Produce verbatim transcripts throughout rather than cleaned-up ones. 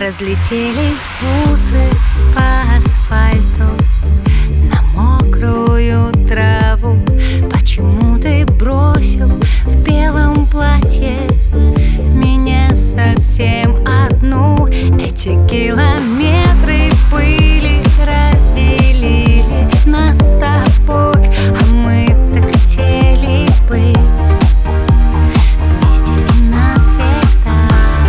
Разлетелись бусы по асфальту на мокрую траву. Почему ты бросил в белом платье меня совсем одну? Эти километры пыли разделили нас с тобой, а мы так хотели быть вместе и навсегда.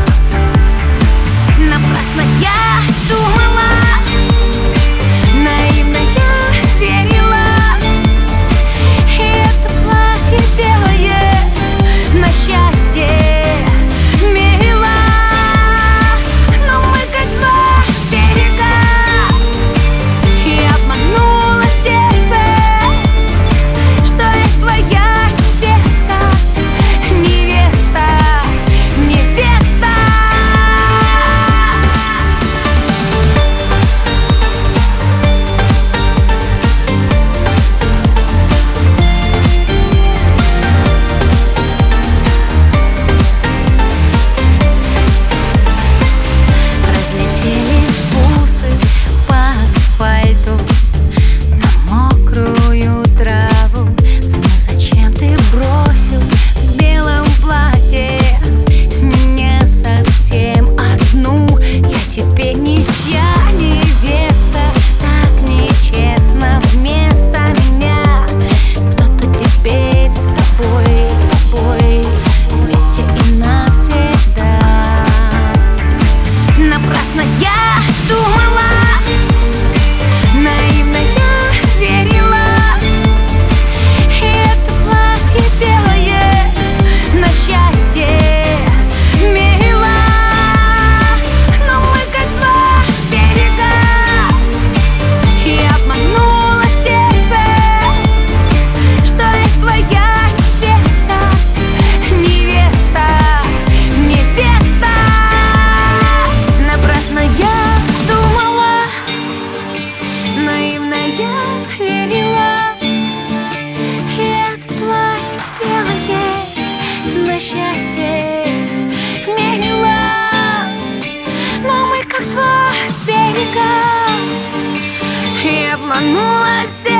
Напрасно я думала, наивно я верила, и это платье белое на счастье мерила. Но мы как два берега, и обмануло сердце, что я твоя невеста, невеста, невеста. Разлетелись бусы по асфальту на мокрую траву. Ну зачем ты бросил в белом платье меня совсем одну? Я теперь ничья невеста, так нечестно вместо меня. Кто-то теперь с тобой, с тобой вместе и навсегда. Напрасно я думала, наивно я верила, и это платье белое на счастье мерила. Но мы как два берега, и обмануло сердце, что я твоя невеста, невеста, невеста. Напрасно я думала, наивно я верила, и это платье белое на счастье мерила. Но мы как два берега, и обмануло сердце,